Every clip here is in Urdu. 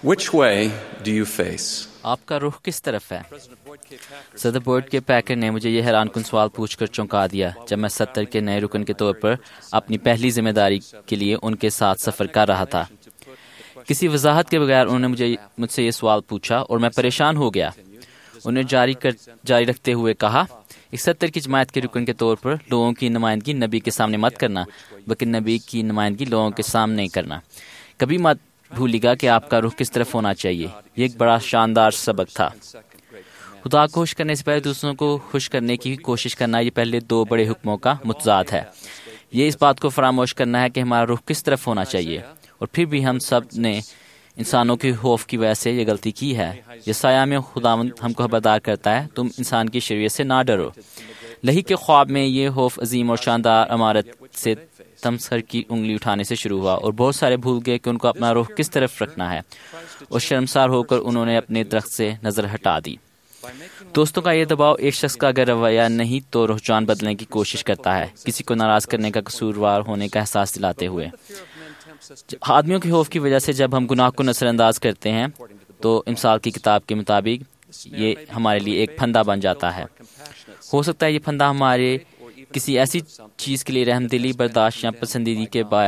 Which way do you face? آپ کا رخ کس طرف ہے؟ صدر بورڈ کے پیکر نے مجھے یہ حیران کن سوال پوچھ کر چونکا دیا جب میں 70 کے نئے رکن کے طور پر اپنی پہلی ذمہ داری کے لیے ان کے ساتھ سفر کر رہا تھا۔ کسی وضاحت کے بغیر انہوں نے مجھ سے یہ سوال پوچھا اور میں پریشان ہو گیا۔ انہوں نے جاری رکھتے ہوئے کہا، 71 کی جماعت کے رکن کے طور پر لوگوں کی نمائندگی نبی کے سامنے مت کرنا، بلکہ نبی کی نمائندگی لوگوں کے سامنے کرنا۔ کبھی مت بھولیے گا کہ آپ کا رخ کس طرف ہونا چاہیے۔ یہ ایک بڑا شاندار سبق تھا۔ خدا کو خوش کرنے سے پہلے دوسروں کو خوش کرنے کی کوشش کرنا، یہ پہلے 2 بڑے حکموں کا متضاد ہے۔ یہ اس بات کو فراموش کرنا ہے کہ ہمارا رخ کس طرف ہونا چاہیے، اور پھر بھی ہم سب نے انسانوں کے خوف کی وجہ سے یہ غلطی کی ہے۔ یسایہ میں خداوند ہم کو خبردار کرتا ہے، تم انسان کی شریعت سے نہ ڈرو۔ لہی کے خواب میں یہ خوف عظیم اور شاندار عمارت سے تمسخر کی انگلی اٹھانے سے شروع ہوا، اور بہت سارے بھول گئے کہ ان کو اپنا رخ کس طرف رکھنا ہے، اور شرمسار ہو کر انہوں نے اپنے درخت سے نظر ہٹا دی۔ دوستوں کا یہ دباؤ ایک شخص کا اگر رویہ نہیں تو رجحان بدلنے کی کوشش کرتا ہے، کسی کو ناراض کرنے کا قصوروار ہونے کا احساس دلاتے ہوئے۔ آدمیوں کے خوف کی وجہ سے جب ہم گناہ کو نظر انداز کرتے ہیں تو امثال کی کتاب کے مطابق یہ ہمارے لیے ایک پھندا بن جاتا ہے۔ ہو سکتا ہے یہ پھندا ہمارے کسی ایسی چیز کے لیے رحم دلی، برداشت یا پسندیدگی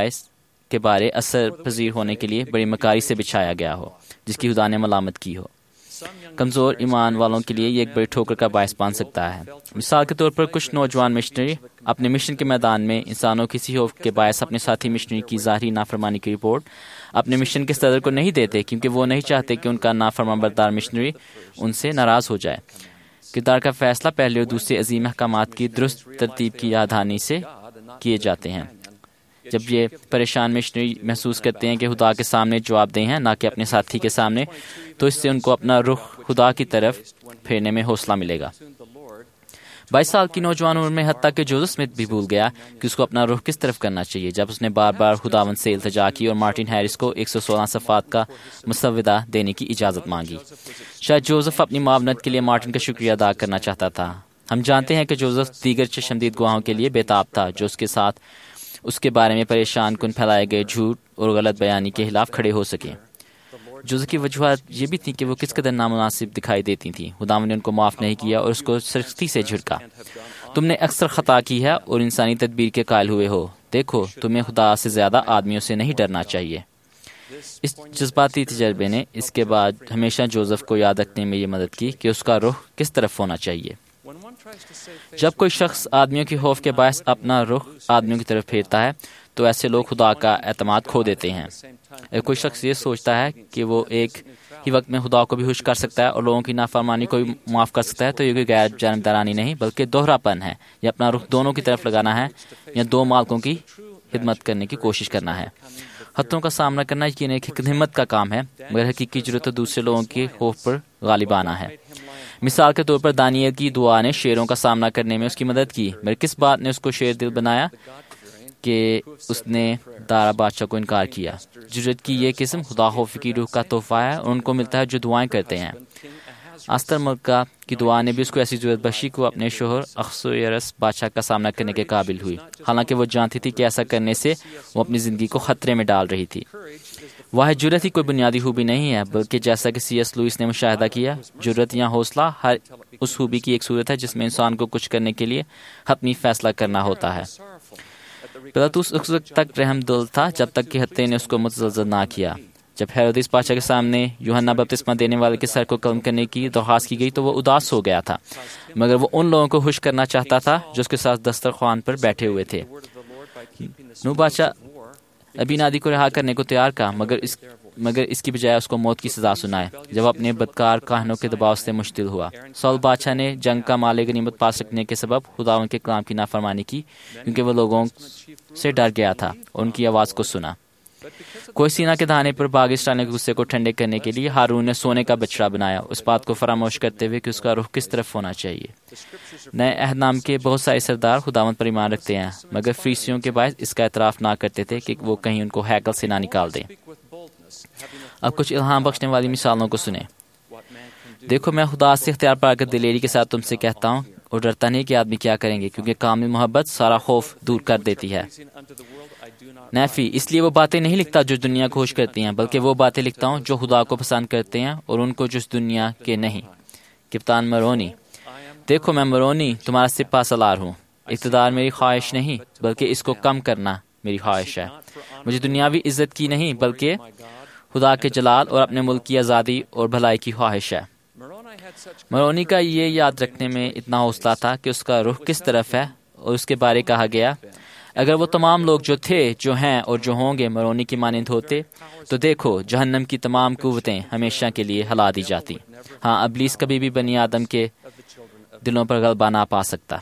کے بارے اثر پذیر ہونے کے لیے بڑی مکاری سے بچھایا گیا ہو، جس کی خدا نے ملامت کی ہو۔ کمزور ایمان والوں کے لیے یہ ایک بڑی ٹھوکر کا باعث بن سکتا ہے۔ مثال کے طور پر کچھ نوجوان مشنری اپنے مشن کے میدان میں انسانوں کسی خوف کے باعث اپنے ساتھی مشنری کی ظاہری نافرمانی کی رپورٹ اپنے مشن کے صدر کو نہیں دیتے، کیونکہ وہ نہیں چاہتے کہ ان کا نافرمان بردار مشنری ان سے ناراض ہو جائے۔ کردار کا فیصلہ پہلے اور دوسرے عظیم احکامات کی درست ترتیب کی یاد دہانی سے کیے جاتے ہیں۔ جب یہ پریشان مشنری محسوس کرتے ہیں کہ خدا کے سامنے جواب دہ ہیں نہ کہ اپنے ساتھی کے سامنے، تو اس سے ان کو اپنا رخ خدا کی طرف پھیرنے میں حوصلہ ملے گا۔ 22 سال کی نوجوان عمر میں حتیٰ کہ جوزف سمتھ بھی بھول گیا کہ اس کو اپنا رخ کس طرف کرنا چاہیے، جب اس نے بار بار خداوند سے التجا کی اور مارٹن ہیرس کو 116 صفحات کا مسودہ دینے کی اجازت مانگی۔ شاید جوزف اپنی معاونت کے لیے مارٹن کا شکریہ ادا کرنا چاہتا تھا۔ ہم جانتے ہیں کہ جوزف دیگر چشمدید گواہوں کے لیے بےتاب تھا جو اس کے ساتھ اس کے بارے میں پریشان کن پھیلائے گئے جھوٹ اور غلط بیانی کے خلاف کھڑے ہو سکیں۔ جوزف کی وجوہات یہ بھی تھیں کہ وہ کس قدر نامناسب دکھائی دیتی تھیں۔ خداوند نے ان کو معاف نہیں کیا اور اس کو سختی سے جھڑکا۔ تم نے اکثر خطا کی ہے اور انسانی تدبیر کے قائل ہوئے ہو۔ دیکھو، تمہیں خدا سے زیادہ آدمیوں سے نہیں ڈرنا چاہیے۔ اس جذباتی تجربے نے اس کے بعد ہمیشہ جوزف کو یاد رکھنے میں یہ مدد کی کہ اس کا رخ کس طرف ہونا چاہیے۔ جب کوئی شخص آدمیوں کے خوف کے باعث اپنا رخ آدمیوں کی طرف پھیرتا ہے تو ایسے لوگ خدا کا اعتماد کھو دیتے ہیں۔ اگر کوئی شخص یہ سوچتا ہے کہ وہ ایک ہی وقت میں خدا کو بھی خوش کر سکتا ہے اور لوگوں کی نافرمانی کو بھی معاف کر سکتا ہے تو یہ کوئی غیر جانبدارانی نہیں بلکہ دوہرا پن ہے۔ یہ اپنا رخ دونوں کی طرف لگانا ہے یا 2 مالکوں کی خدمت کرنے کی کوشش کرنا ہے۔ خطروں کا سامنا کرنا یقین ایک ہمت کا کام ہے، مگر حقیقی ضرورت دوسرے لوگوں کے خوف پر غالب آنا ہے۔ مثال کے طور پر دانیل کی دعا نے شیروں کا سامنا کرنے میں اس کی مدد کی، مگر کس بات نے اس کو شیر دل بنایا کہ اس نے دارا بادشاہ کو انکار کیا۔ جرأت کی یہ قسم خدا خوف کی روح کا تحفہ ہے اور ان کو ملتا ہے جو دعائیں کرتے ہیں۔ آستر ملکہ کی دعا نے بھی اس کو ایسی ضرورت بخشی کہ وہ اپنے شوہر اخشویرس بادشاہ کا سامنا کرنے کے قابل ہوئی، حالانکہ وہ جانتی تھی کہ ایسا کرنے سے وہ اپنی زندگی کو خطرے میں ڈال رہی تھی۔ واحد جرأت ہی کوئی بنیادی خوبی نہیں ہے، بلکہ جیسا کہ C.S. لوئس نے مشاہدہ کیا، جرأت یا حوصلہ ہر اس خوبی کی ایک صورت ہے جس میں انسان کو کچھ کرنے کے لیے حتمی فیصلہ کرنا ہوتا ہے۔ پلاطس اس وقت تک رحم دل تھا جب تک کہ حتیٰ نے اس کو متزلزل نہ کیا۔ جب ہیرودیس بادشاہ کے سامنے یوحنا بپتسمہ دینے والے کے سر کو قلم کرنے کی درخواست کی گئی تو وہ اداس ہو گیا تھا، مگر وہ ان لوگوں کو خوش کرنا چاہتا تھا جو اس کے ساتھ دسترخوان پر بیٹھے ہوئے تھے۔ نو بادشاہ ابی نادی کو رہا کرنے کو تیار کہا، مگر اس کی بجائے اس کو موت کی سزا سنائے جب اپنے بدکار کاہنوں کے دباؤ سے مشتعل ہوا۔ سول بادشاہ نے جنگ کا مال غنیمت پاس رکھنے کے سبب خدا ان کے کلام کی نافرمانی کی، کیونکہ وہ لوگوں سے ڈر گیا تھا اور ان کی آواز کو سنا۔ کوئی سینا کے دہانے پر باغ اسرائیل کے غصے کو ٹھنڈے کرنے کے لیے ہارون نے سونے کا بچڑا بنایا، اس بات کو فراموش کرتے ہوئے کہ اس کا رخ کس طرف ہونا چاہیے۔ نئے عہد نام کے بہت سارے سردار خداوند پر ایمان رکھتے ہیں، مگر فریسیوں کے باعث اس کا اعتراف نہ کرتے تھے کہ وہ کہیں ان کو ہیکل سے نہ نکال دیں۔ اب کچھ الہام بخشنے والی مثالوں کو سنیں۔ دیکھو، میں خدا سے اختیار پا کر دلیری کے ساتھ تم سے کہتا ہوں اور ڈرتا نہیں کہ آدمی کیا کریں گے، کیونکہ کامل محبت سارا خوف دور کر دیتی ہے۔ نیفی، اس لیے وہ باتیں نہیں لکھتا جو دنیا کو خوش کرتی ہیں، بلکہ وہ باتیں لکھتا ہوں جو خدا کو پسند کرتے ہیں اور ان کو جو اس دنیا کے نہیں۔ کپتان مرونی، دیکھو میں مرونی تمہارا سپہ سالار ہوں۔ اقتدار میری خواہش نہیں بلکہ اس کو کم کرنا میری خواہش ہے۔ مجھے دنیاوی عزت کی نہیں بلکہ خدا کے جلال اور اپنے ملک کی آزادی اور بھلائی کی خواہش ہے۔ مرونی کا یہ یاد رکھنے میں اتنا حوصلہ تھا کہ اس کا رخ کس طرف ہے اور اس کے بارے کہا گیا، اگر وہ تمام لوگ جو تھے، جو ہیں اور جو ہوں گے مرونی کی مانند ہوتے تو دیکھو جہنم کی تمام قوتیں ہمیشہ کے لیے ہلا دی جاتی۔ ہاں، ابلیس کبھی بھی بنی آدم کے دلوں پر غلبہ نہ پا سکتا۔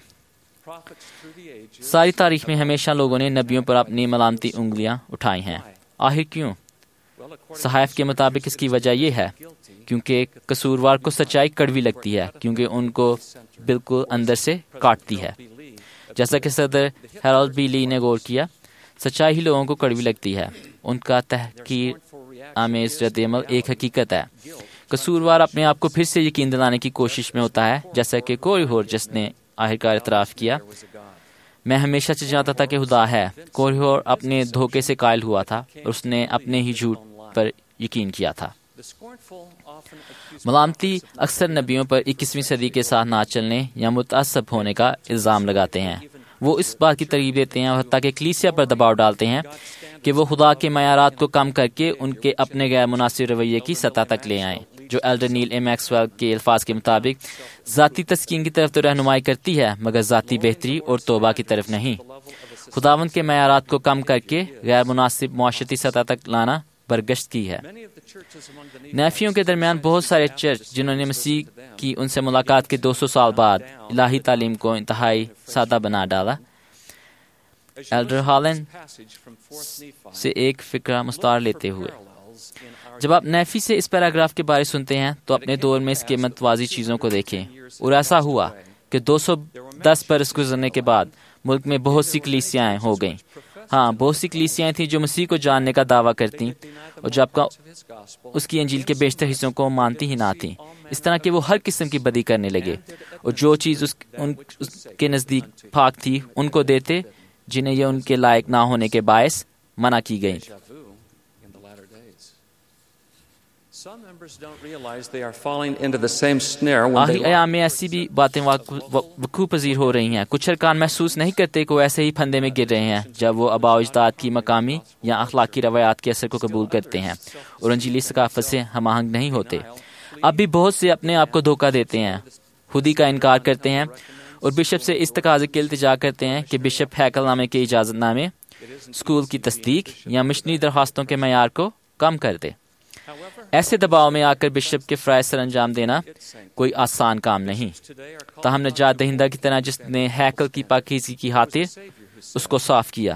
ساری تاریخ میں ہمیشہ لوگوں نے نبیوں پر اپنی ملامتی انگلیاں اٹھائی ہیں۔ آخر کیوں؟ صحائف کے مطابق اس کی وجہ یہ ہے کیونکہ قصوروار کو سچائی کڑوی لگتی ہے، کیونکہ ان کو بالکل اندر سے کاٹتی ہے۔ جیسا کہ صدر ہیرالڈ بی لی نے غور کیا، سچائی ہی لوگوں کو کڑوی لگتی ہے۔ ان کا تحقیر آمیز رد عمل ایک حقیقت ہے۔ قصوروار اپنے آپ کو پھر سے یقین دلانے کی کوشش میں ہوتا ہے، جیسا کہ کوری ہور جس نے آخرکار اعتراف کیا، میں ہمیشہ سے جانتا تھا کہ خدا ہے۔ کوری ہور اپنے دھوکے سے قائل ہوا تھا اور اس نے اپنے ہی جھوٹ پر یقین کیا تھا۔ ملامتی اکثر نبیوں پر 21ویں صدی کے ساتھ نہ چلنے یا متعصب ہونے کا الزام لگاتے ہیں۔ وہ اس بات کی ترغیب دیتے ہیں اور حتیٰ کہ کلیسیا پر دباؤ ڈالتے ہیں کہ وہ خدا کے معیارات کو کم کر کے ان کے اپنے غیر مناسب رویے کی سطح تک لے آئیں، جو ایلڈر نیل اے میکسویل کے الفاظ کے مطابق ذاتی تسکین کی طرف تو رہنمائی کرتی ہے مگر ذاتی بہتری اور توبہ کی طرف نہیں۔ خداوند کے معیارات کو کم کر کے غیر مناسب معاشرتی سطح تک لانا برگشت کی ہے۔ نیفیوں کے درمیان بہت سارے چرچ جنہوں نے مسیح کی ان سے ملاقات کے 200 سال بعد الہی تعلیم کو انتہائی سادہ بنا ڈالا۔ ایلڈر ہالینڈ سے ایک فقرہ مستعار لیتے ہوئے، جب آپ نیفی سے اس پیراگراف کے بارے سنتے ہیں تو اپنے دور میں اس قیمت وازی چیزوں کو دیکھیں۔ اور ایسا ہوا کہ 210 برس گزرنے کے بعد ملک میں بہت سی کلیسیاں ہو گئیں۔ ہاں، بہت سی کلیسیاں تھیں جو مسیح کو جاننے کا دعویٰ کرتیں اور جب اس کی انجیل کے بیشتر حصوں کو مانتی ہی نہ تھیں، اس طرح کہ وہ ہر قسم کی بدی کرنے لگے اور جو چیز اس کے نزدیک پاک تھی ان کو دیتے جنہیں یہ ان کے لائق نہ ہونے کے باعث منع کی گئی۔ آخری ایام میں ایسی بھی باتیں وقوع پذیر ہو رہی ہیں۔ کچھ ارکان محسوس نہیں کرتے کہ وہ ایسے ہی پھندے میں گر رہے ہیں جب وہ آباء و اجداد کی مقامی یا اخلاقی روایات کے اثر کو قبول کرتے ہیں اور انجیلی ثقافت سے ہم آہنگ نہیں ہوتے۔ اب بھی بہت سے اپنے آپ کو دھوکہ دیتے ہیں، خودی کا انکار کرتے ہیں اور بشپ سے اس تقاضے کی التجا کرتے ہیں کہ بشپ ہیکل نامے کے اجازت نامے، اسکول کی تصدیق یا مشنری درخواستوں کے معیار کو کم کر دے۔ ایسے دباؤ میں آ کر بشپ کے فرائض سر انجام دینا کوئی آسان کام نہیں، تاہم نجات دہندہ کی طرح جس نے ہیکل کی پاکیزگی کی خاطر اس کو صاف کیا۔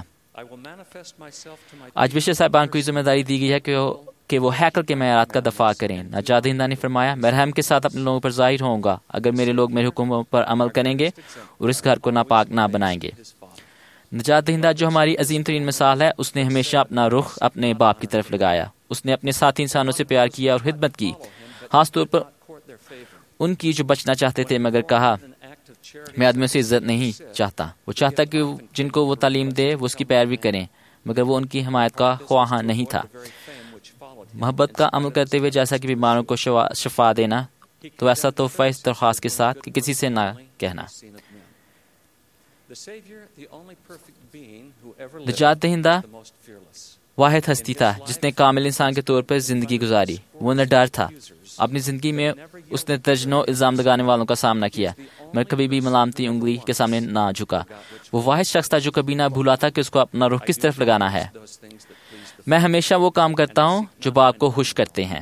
آج بشپ صاحبان کو یہ ذمہ داری دی گئی ہے کہ وہ ہیکل کے معیارات کا دفاع کریں۔ نجات دہندہ نے فرمایا، میں رحم کے ساتھ اپنے لوگوں پر ظاہر ہوں گا اگر میرے لوگ میرے حکموں پر عمل کریں گے اور اس گھر کو ناپاک نہ بنائیں گے۔ نجات دہندہ جو ہماری عظیم ترین مثال ہے، اس نے ہمیشہ اپنا رخ اپنے باپ کی طرف لگایا۔ اس نے اپنے ساتھی انسانوں سے پیار کیا اور خدمت کی، خاص طور پر ان کی جو بچنا چاہتے تھے مگر کہا میں آدمیوں سے عزت نہیں چاہتا۔ وہ چاہتا کہ جن کو وہ تعلیم دے وہ اس کی پیروی کریں، مگر وہ ان کی حمایت کا خواہاں نہیں تھا۔ محبت کا عمل کرتے ہوئے جیسا کہ بیماروں کو شفا دینا، تو ایسا تحفہ اس درخواست کے ساتھ کہ کسی سے نہ کہنا۔ نجات دہندہ واحد ہستی تھا جس نے کامل انسان کے طور پر زندگی گزاری۔ وہ نہ ڈر تھا، اپنی زندگی میں اس نے درجنوں الزام لگانے والوں کا سامنا کیا مگر کبھی بھی ملامتی انگلی کے سامنے نہ جھکا۔ وہ واحد شخص تھا جو کبھی نہ بھولا تھا کہ اس کو اپنا رخ کس طرف لگانا ہے۔ میں ہمیشہ وہ کام کرتا ہوں جو باپ کو خوش کرتے ہیں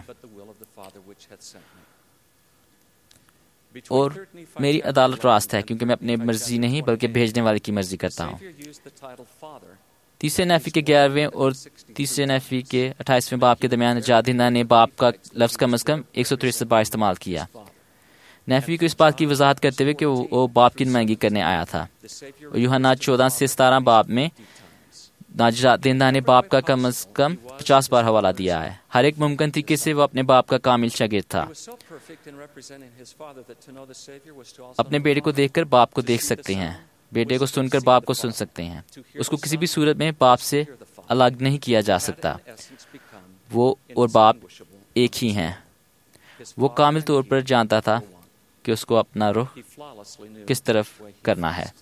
اور میری عدالت راست ہے کیونکہ میں اپنی مرضی نہیں بلکہ بھیجنے والے کی مرضی کرتا ہوں۔ تیسرے نیفی کے 11ویں اور تیسرے نیفی کے 28ویں باپ کے درمیان نجات دہندہ نے باپ کا لفظ کم از کم 163 بار استعمال کیا، نیفی کو اس بات کی وضاحت کرتے ہوئے کہ وہ باپ کی نمائندگی کرنے آیا تھا۔ اور یوحنا 14 سے 17 باب میں نجات دہندہ نے باپ کا کم از کم 50 بار حوالہ دیا ہے۔ ہر ایک ممکن طریقے سے وہ اپنے باپ کا کامل شاگرد تھا۔ اپنے بیٹے کو دیکھ کر باپ کو دیکھ سکتے ہیں، بیٹے کو سن کر باپ کو سن سکتے ہیں، اس کو کسی بھی صورت میں باپ سے الگ نہیں کیا جا سکتا۔ وہ اور باپ ایک ہی ہیں۔ وہ کامل طور پر جانتا تھا کہ اس کو اپنا رخ کس طرف کرنا ہے۔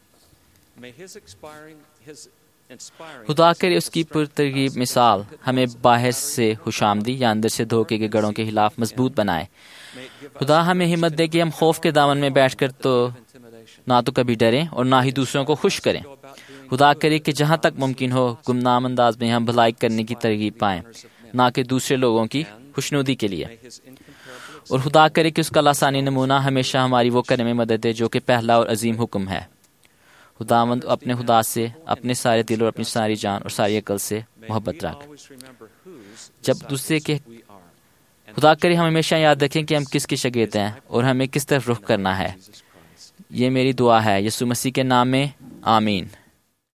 خدا کرے اس کی پرترغیب مثال ہمیں باہر سے خوشامدی یا اندر سے دھوکے کے گڑھوں کے خلاف مضبوط بنائے۔ خدا ہمیں ہمت دے کہ ہم خوف کے دامن میں بیٹھ کر نہ تو کبھی ڈریں اور نہ ہی دوسروں کو خوش کریں۔ خدا کرے کہ جہاں تک ممکن ہو گمنام انداز میں ہم بھلائی کرنے کی ترغیب پائیں، نہ کہ دوسرے لوگوں کی خوشنودی کے لیے۔ اور خدا کرے کہ اس کا لسانی نمونہ ہمیشہ ہماری وہ کرنے میں مدد دے جو کہ پہلا اور عظیم حکم ہے۔ خداوند اپنے خدا سے اپنے سارے دل اور اپنی ساری جان اور ساری عقل سے محبت رکھ۔ جب دوسرے کے خدا کرے ہم ہمیشہ یاد رکھیں کہ ہم کس کے شاگرد ہیں اور ہمیں کس طرف رخ کرنا ہے۔ یہ میری دعا ہے یسوع مسیح کے نام میں، آمین۔